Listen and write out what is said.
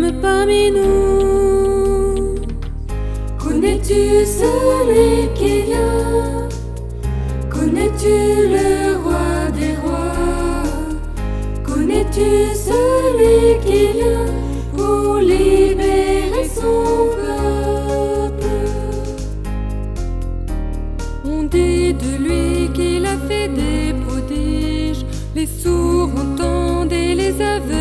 homme parmi nous. Connais-tu celui qui vient? Connais-tu le roi des rois? Connais-tu celui qui vient pour libérer son peuple? On dit de lui qu'il a fait des prodiges, les sourds entendent et les aveugles